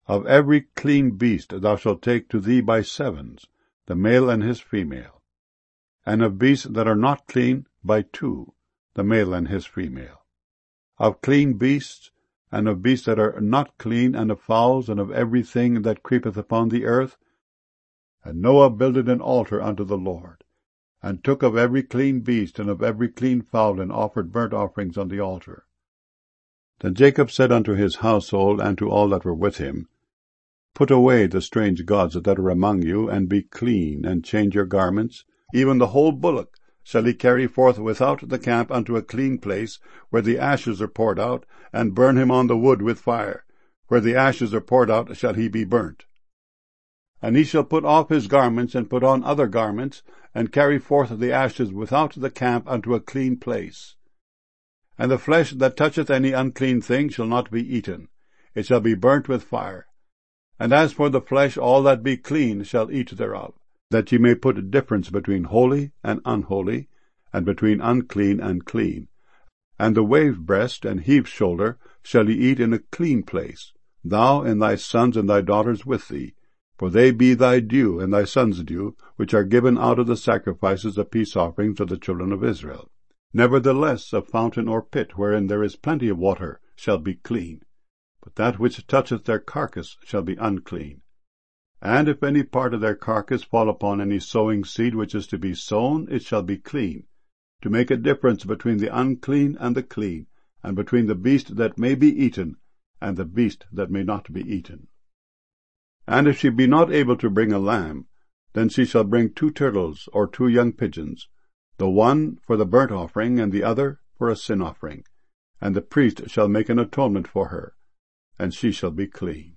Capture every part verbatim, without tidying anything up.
Of every clean beast thou shalt take to thee by sevens, the male and his female. And of beasts that are not clean, by two, the male and his female. Of clean beasts, and of beasts that are not clean, and of fowls, and of every thing that creepeth upon the earth. And Noah builded an altar unto the Lord, and took of every clean beast, and of every clean fowl, and offered burnt offerings on the altar. Then Jacob said unto his household, and to all that were with him, Put away the strange gods that are among you, and be clean, and change your garments. Even the whole bullock shall he carry forth without the camp unto a clean place, where the ashes are poured out, and burn him on the wood with fire. Where the ashes are poured out shall he be burnt. And he shall put off his garments, and put on other garments, and carry forth the ashes without the camp unto a clean place. And the flesh that toucheth any unclean thing shall not be eaten, it shall be burnt with fire. And as for the flesh, all that be clean shall eat thereof, that ye may put a difference between holy and unholy, and between unclean and clean. And the wave breast and heave shoulder shall ye eat in a clean place, thou and thy sons and thy daughters with thee, for they be thy due and thy sons' due, which are given out of the sacrifices of peace offerings of the children of Israel. Nevertheless, a fountain or pit wherein there is plenty of water shall be clean, but that which toucheth their carcass shall be unclean. And if any part of their carcass fall upon any sowing seed which is to be sown, it shall be clean, to make a difference between the unclean and the clean, and between the beast that may be eaten and the beast that may not be eaten. And if she be not able to bring a lamb, then she shall bring two turtles or two young pigeons, the one for the burnt offering, and the other for a sin offering. And the priest shall make an atonement for her, and she shall be clean.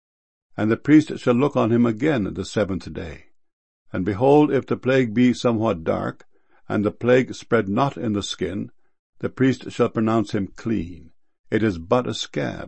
And the priest shall look on him again the seventh day. And behold, if the plague be somewhat dark, and the plague spread not in the skin, the priest shall pronounce him clean. It is but a scab.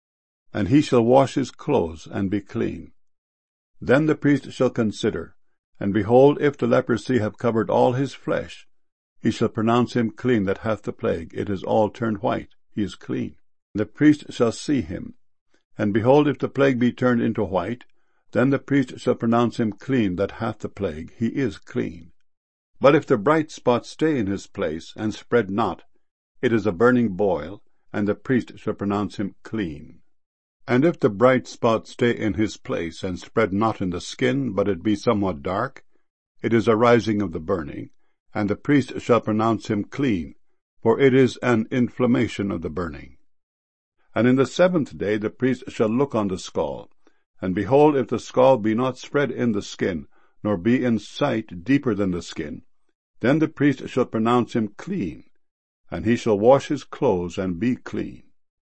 And he shall wash his clothes, and be clean. Then the priest shall consider, and behold, if the leprosy have covered all his flesh, he shall pronounce him clean that hath the plague. It is all turned white, he is clean. The priest shall see him, and behold, if the plague be turned into white, then the priest shall pronounce him clean that hath the plague, he is clean. But if the bright spot stay in his place, and spread not, it is a burning boil, and the priest shall pronounce him clean. And if the bright spot stay in his place, and spread not in the skin, but it be somewhat dark, it is a rising of the burning, and the priest shall pronounce him clean, for it is an inflammation of the burning. And in the seventh day the priest shall look on the skull, and behold, if the skull be not spread in the skin, nor be in sight deeper than the skin, then the priest shall pronounce him clean, and he shall wash his clothes, and be clean.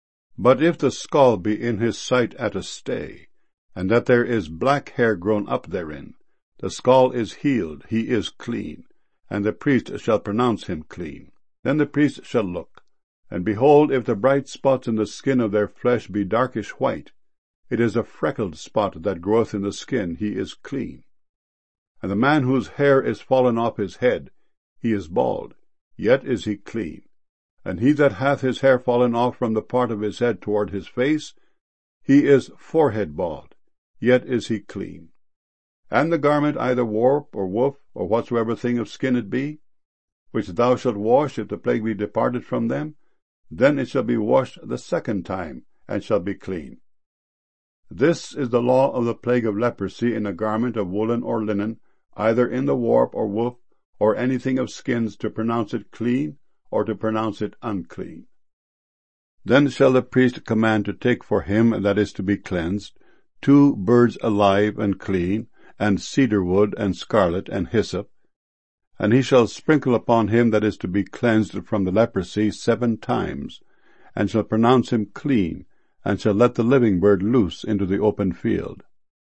But if the skull be in his sight at a stay, and that there is black hair grown up therein, the skull is healed, he is clean, and the priest shall pronounce him clean. Then the priest shall look, and behold, if the bright spots in the skin of their flesh be darkish white, it is a freckled spot that groweth in the skin, he is clean. And the man whose hair is fallen off his head, he is bald, yet is he clean. And he that hath his hair fallen off from the part of his head toward his face, he is forehead bald, yet is he clean. And the garment either warp, or woof, or whatsoever thing of skin it be, which thou shalt wash if the plague be departed from them, then it shall be washed the second time, and shall be clean. This is the law of the plague of leprosy in a garment of woolen or linen, either in the warp or woof, or anything of skins, to pronounce it clean, or to pronounce it unclean. Then shall the priest command to take for him that is to be cleansed two birds alive and clean, and cedar wood, and scarlet, and hyssop, and he shall sprinkle upon him that is to be cleansed from the leprosy seven times, and shall pronounce him clean, and shall let the living bird loose into the open field.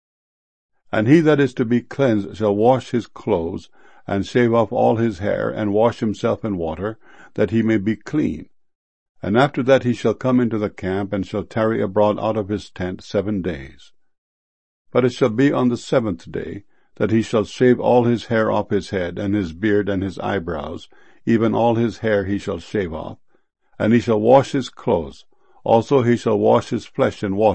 And he that is to be cleansed shall wash his clothes, and shave off all his hair, and wash himself in water, that he may be clean. And after that he shall come into the camp, and shall tarry abroad out of his tent seven days. But it shall be on the seventh day, that he shall shave all his hair off his head, and his beard, and his eyebrows, even all his hair he shall shave off, and he shall wash his clothes. Also he shall wash his flesh in water,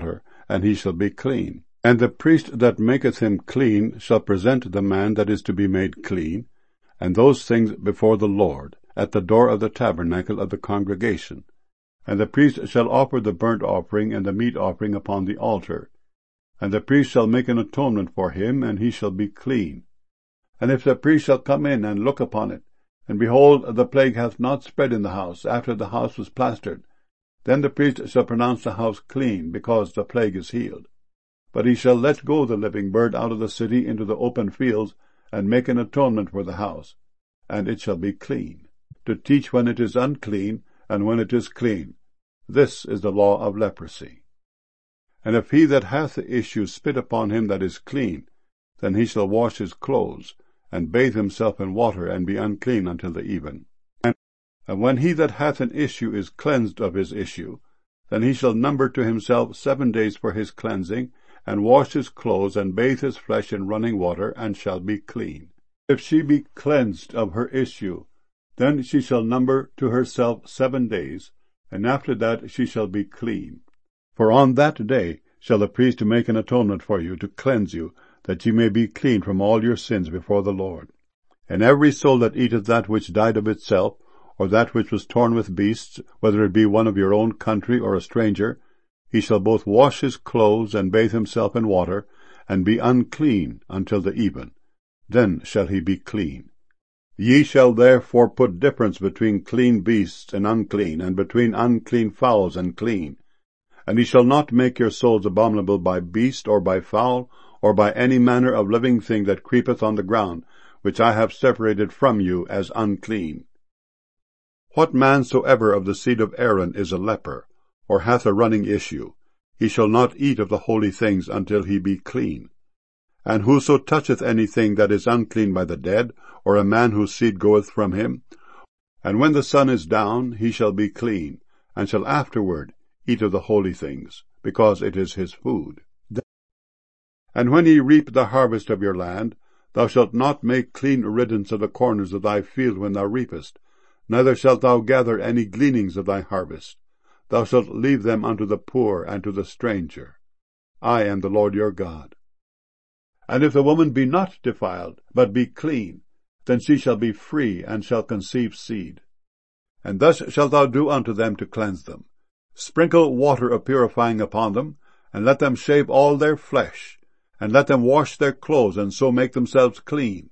and he shall be clean. And the priest that maketh him clean shall present the man that is to be made clean, and those things before the Lord, at the door of the tabernacle of the congregation. And the priest shall offer the burnt offering and the meat offering upon the altar. And the priest shall make an atonement for him, and he shall be clean. And if the priest shall come in and look upon it, and behold, the plague hath not spread in the house, after the house was plastered, then the priest shall pronounce the house clean, because the plague is healed. But he shall let go the living bird out of the city into the open fields, and make an atonement for the house, and it shall be clean, to teach when it is unclean, and when it is clean. This is the law of leprosy. And if he that hath the issue spit upon him that is clean, then he shall wash his clothes, and bathe himself in water, and be unclean until the even. And, and when he that hath an issue is cleansed of his issue, then he shall number to himself seven days for his cleansing, and wash his clothes, and bathe his flesh in running water, and shall be clean. If she be cleansed of her issue, then she shall number to herself seven days, and after that she shall be clean. For on that day shall the priest make an atonement for you, to cleanse you, that ye may be clean from all your sins before the Lord. And every soul that eateth that which died of itself, or that which was torn with beasts, whether it be one of your own country or a stranger, he shall both wash his clothes, and bathe himself in water, and be unclean until the even. Then shall he be clean. Ye shall therefore put difference between clean beasts and unclean, and between unclean fowls and clean. And ye shall not make your souls abominable by beast, or by fowl, or by any manner of living thing that creepeth on the ground, which I have separated from you as unclean. What man soever of the seed of Aaron is a leper, or hath a running issue, he shall not eat of the holy things until he be clean. And whoso toucheth anything that is unclean by the dead, or a man whose seed goeth from him, and when the sun is down, he shall be clean, and shall afterward eat of the holy things, because it is his food. And when ye reap the harvest of your land, thou shalt not make clean riddance of the corners of thy field when thou reapest, neither shalt thou gather any gleanings of thy harvest. Thou shalt leave them unto the poor and to the stranger. I am the Lord your God. And if the woman be not defiled, but be clean, then she shall be free, and shall conceive seed. And thus shalt thou do unto them to cleanse them. Sprinkle water of purifying upon them, and let them shave all their flesh, and let them wash their clothes, and so make themselves clean.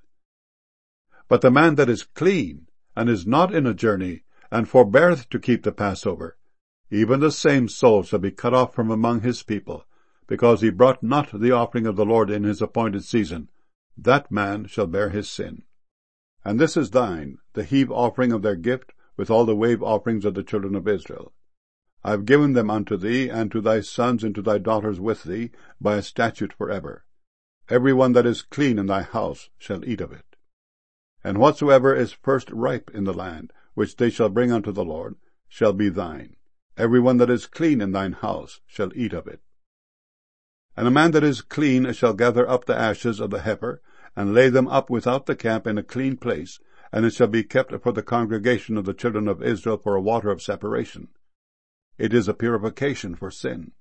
But the man that is clean, and is not in a journey, and forbeareth to keep the Passover, even the same soul shall be cut off from among his people, because he brought not the offering of the Lord in his appointed season. That man shall bear his sin. And this is thine, the heave offering of their gift, with all the wave offerings of the children of Israel. I have given them unto thee, and to thy sons and to thy daughters with thee, by a statute for ever. Every one that is clean in thy house shall eat of it. And whatsoever is first ripe in the land, which they shall bring unto the Lord, shall be thine. Every one that is clean in thine house shall eat of it. And a man that is clean shall gather up the ashes of the heifer, and lay them up without the camp in a clean place, and it shall be kept for the congregation of the children of Israel for a water of separation. It is a purification for sin.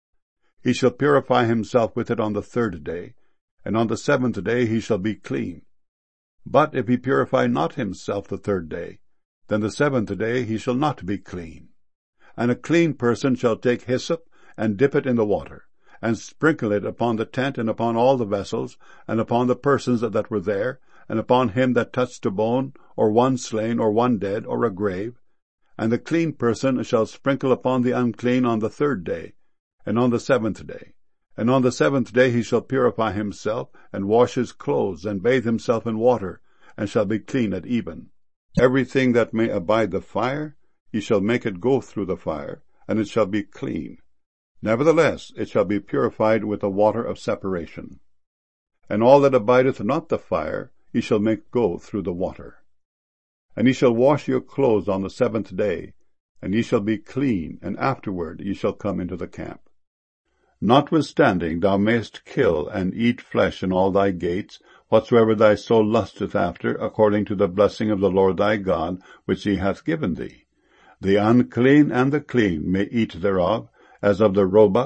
He shall purify himself with it on the third day, and on the seventh day he shall be clean. But if he purify not himself the third day, then the seventh day he shall not be clean. And a clean person shall take hyssop, and dip it in the water, and sprinkle it upon the tent, and upon all the vessels, and upon the persons that were there, and upon him that touched a bone, or one slain, or one dead, or a grave. And the clean person shall sprinkle upon the unclean on the third day, and on the seventh day. And on the seventh day he shall purify himself, and wash his clothes, and bathe himself in water, and shall be clean at even. Everything that may abide the fire, ye shall make it go through the fire, and it shall be clean. Nevertheless it shall be purified with the water of separation. And all that abideth not the fire, ye shall make go through the water. And ye shall wash your clothes on the seventh day, and ye shall be clean, and afterward ye shall come into the camp. Notwithstanding thou mayest kill and eat flesh in all thy gates, whatsoever thy soul lusteth after, according to the blessing of the Lord thy God, which he hath given thee. The unclean and the clean may eat thereof, as of the roebuck,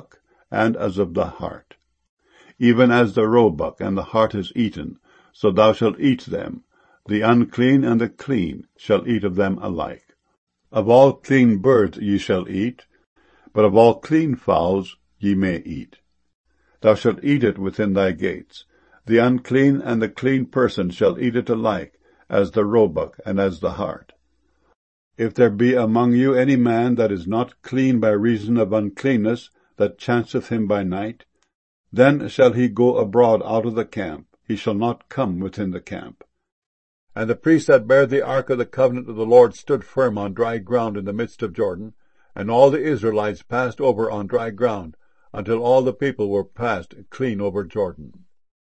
and as of the hart. Even as the roebuck and the hart is eaten, so thou shalt eat them. The unclean and the clean shall eat of them alike. Of all clean birds ye shall eat, but of all clean fowls ye may eat. Thou shalt eat it within thy gates. The unclean and the clean person shall eat it alike, as the roebuck and as the hart. If there be among you any man that is not clean by reason of uncleanness, that chanceth him by night, then shall he go abroad out of the camp, he shall not come within the camp. And the priest that bare the ark of the covenant of the Lord stood firm on dry ground in the midst of Jordan, and all the Israelites passed over on dry ground, until all the people were passed clean over Jordan.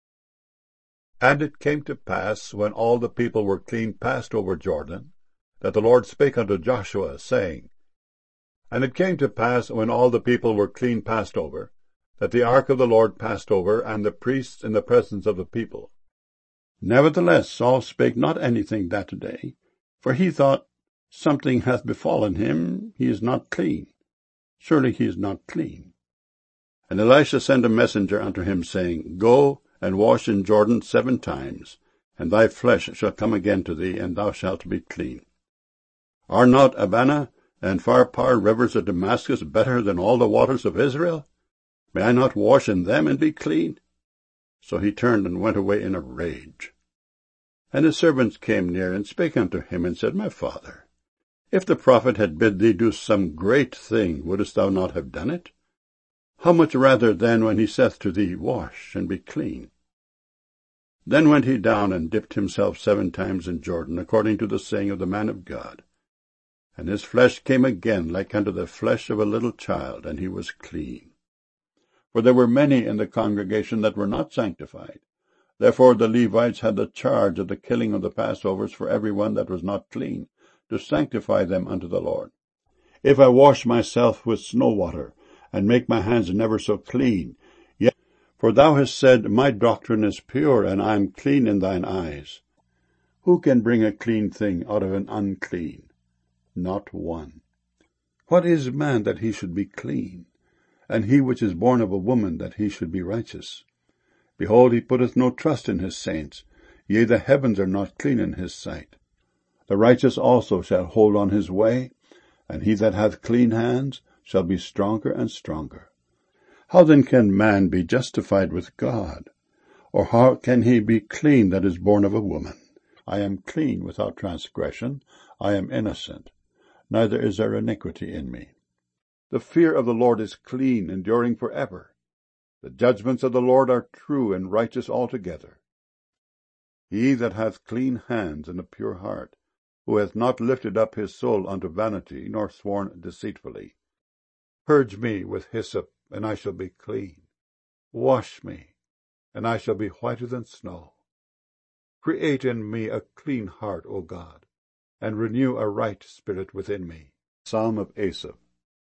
And it came to pass, when all the people were clean passed over Jordan, that the Lord spake unto Joshua, saying, And it came to pass, when all the people were clean passed over, that the ark of the Lord passed over, and the priests in the presence of the people. Nevertheless Saul spake not anything that day, for he thought, Something hath befallen him, he is not clean. Surely he is not clean. And Elisha sent a messenger unto him, saying, Go and wash in Jordan seven times, and thy flesh shall come again to thee, and thou shalt be clean. Are not Abana and Pharpar rivers of Damascus better than all the waters of Israel? May I not wash in them and be clean? So he turned and went away in a rage. And his servants came near, and spake unto him, and said, My father, if the prophet had bid thee do some great thing, wouldest thou not have done it? How much rather then when he saith to thee, Wash, and be clean? Then went he down, and dipped himself seven times in Jordan, according to the saying of the man of God. And his flesh came again like unto the flesh of a little child, and he was clean. For there were many in the congregation that were not sanctified. Therefore the Levites had the charge of the killing of the Passovers for every one that was not clean, to sanctify them unto the Lord. If I wash myself with snow water, and make my hands never so clean, yet, for thou hast said, My doctrine is pure, and I am clean in thine eyes. Who can bring a clean thing out of an unclean? Not one. What is man that he should be clean? And he which is born of a woman that he should be righteous? Behold, he putteth no trust in his saints, yea, the heavens are not clean in his sight. The righteous also shall hold on his way, and he that hath clean hands shall be stronger and stronger. How then can man be justified with God? Or how can he be clean that is born of a woman? I am clean without transgression, I am innocent, neither is there iniquity in me. The fear of the Lord is clean, enduring for ever. The judgments of the Lord are true and righteous altogether. He that hath clean hands and a pure heart, who hath not lifted up his soul unto vanity, nor sworn deceitfully. Purge me with hyssop, and I shall be clean. Wash me, and I shall be whiter than snow. Create in me a clean heart, O God, and renew a right spirit within me. Psalm of Asaph.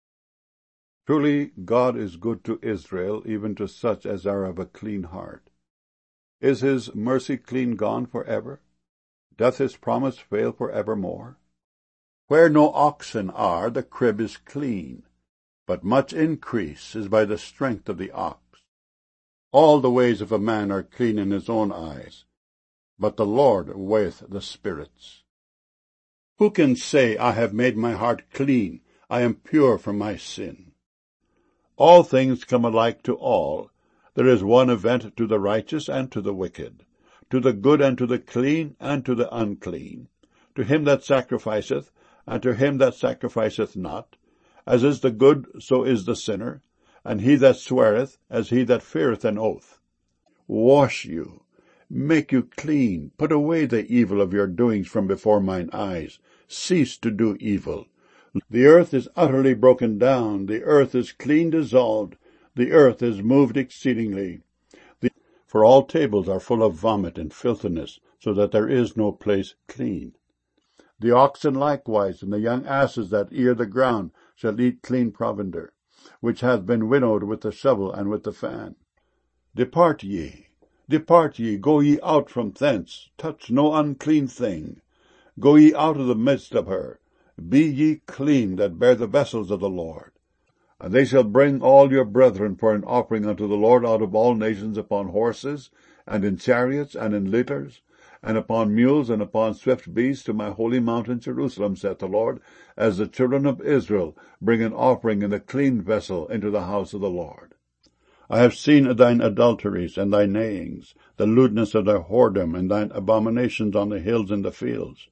Truly God is good to Israel, even to such as are of a clean heart. Is his mercy clean gone for ever? Doth his promise fail for evermore? Where no oxen are, the crib is clean, but much increase is by the strength of the ox. All the ways of a man are clean in his own eyes, but the Lord weigheth the spirits. Who can say, I have made my heart clean, I am pure from my sin? All things come alike to all. There is one event to the righteous and to the wicked, to the good and to the clean and to the unclean, to him that sacrificeth and to him that sacrificeth not. As is the good, so is the sinner, and he that sweareth, as he that feareth an oath. Wash you, make you clean, put away the evil of your doings from before mine eyes. Cease to do evil. The earth is utterly broken down, the earth is clean dissolved, the earth is moved exceedingly. The, for all tables are full of vomit and filthiness, so that there is no place clean. The oxen likewise, and the young asses that ear the ground, shall eat clean provender, which hath been winnowed with the shovel and with the fan. Depart ye, depart ye, go ye out from thence, touch no unclean thing. Go ye out of the midst of her. Be ye clean that bear the vessels of the Lord. And they shall bring all your brethren for an offering unto the Lord out of all nations upon horses, and in chariots, and in litters, and upon mules, and upon swift beasts, to my holy mountain Jerusalem, saith the Lord, as the children of Israel bring an offering in a clean vessel into the house of the Lord. I have seen thine adulteries and thy neighings, the lewdness of thy whoredom, and thine abominations on the hills and the fields.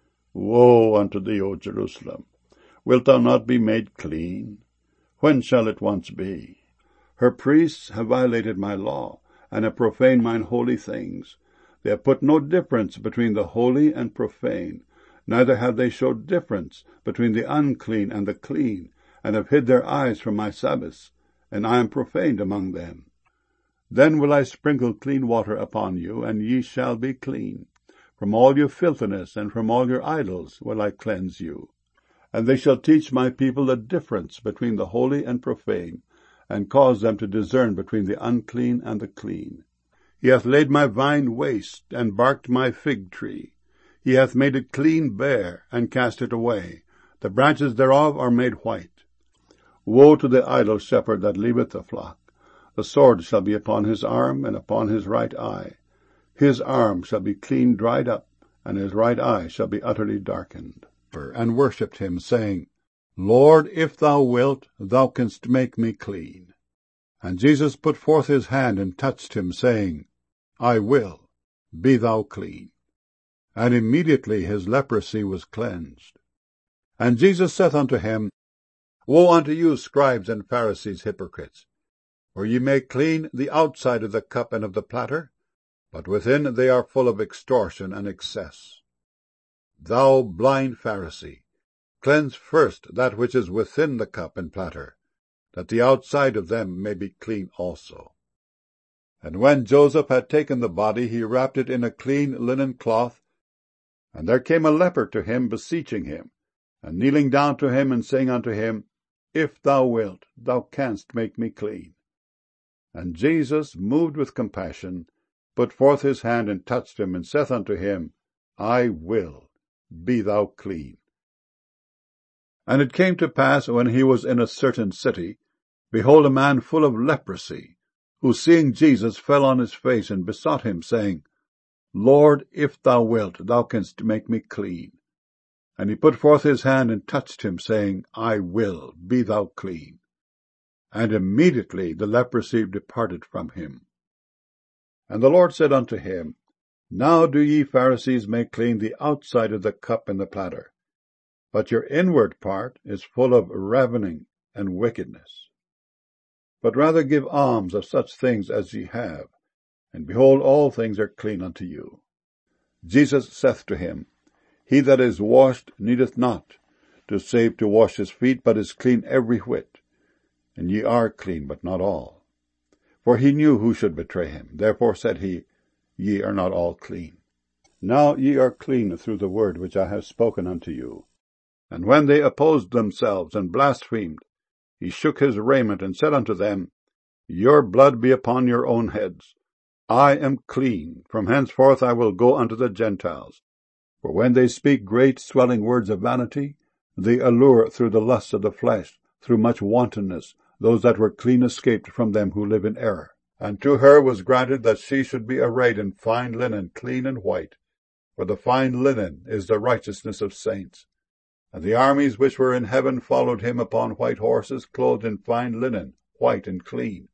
Woe unto thee, O Jerusalem! Wilt thou not be made clean? When shall it once be? Her priests have violated my law, and have profaned mine holy things. They have put no difference between the holy and profane, neither have they showed difference between the unclean and the clean, and have hid their eyes from my Sabbaths, and I am profaned among them. Then will I sprinkle clean water upon you, and ye shall be clean. From all your filthiness and from all your idols will I cleanse you. And they shall teach my people the difference between the holy and profane, and cause them to discern between the unclean and the clean. He hath laid my vine waste, and barked my fig tree. He hath made it clean bare, and cast it away. The branches thereof are made white. Woe to the idle shepherd that leaveth the flock! The sword shall be upon his arm, and upon his right eye. His arm shall be clean dried up, and his right eye shall be utterly darkened. And worshipped him, saying, Lord, if thou wilt, thou canst make me clean. And Jesus put forth his hand and touched him, saying, I will, be thou clean. And immediately his leprosy was cleansed. And Jesus saith unto him, Woe unto you, scribes and Pharisees, hypocrites! For ye make clean the outside of the cup and of the platter, but within they are full of extortion and excess. Thou blind Pharisee, cleanse first that which is within the cup and platter, that the outside of them may be clean also. And when Joseph had taken the body, he wrapped it in a clean linen cloth. And there came a leper to him, beseeching him, and kneeling down to him, and saying unto him, If thou wilt, thou canst make me clean. And Jesus, moved with compassion, put forth his hand, and touched him, and saith unto him, I will, be thou clean. And it came to pass, when he was in a certain city, behold, a man full of leprosy, who seeing Jesus fell on his face, and besought him, saying, Lord, if thou wilt, thou canst make me clean. And he put forth his hand, and touched him, saying, I will, be thou clean. And immediately the leprosy departed from him. And the Lord said unto him, Now do ye Pharisees make clean the outside of the cup and the platter, but your inward part is full of ravening and wickedness. But rather give alms of such things as ye have, and behold, all things are clean unto you. Jesus saith to him, He that is washed needeth not to save to wash his feet, but is clean every whit. And ye are clean, but not all. For he knew who should betray him. Therefore said he, Ye are not all clean. Now ye are clean through the word which I have spoken unto you. And when they opposed themselves and blasphemed, he shook his raiment, and said unto them, Your blood be upon your own heads. I am clean. From henceforth I will go unto the Gentiles. For when they speak great swelling words of vanity, they allure through the lusts of the flesh, through much wantonness, those that were clean escaped from them who live in error. And to her was granted that she should be arrayed in fine linen, clean and white. For the fine linen is the righteousness of saints. And the armies which were in heaven followed him upon white horses, clothed in fine linen, white and clean.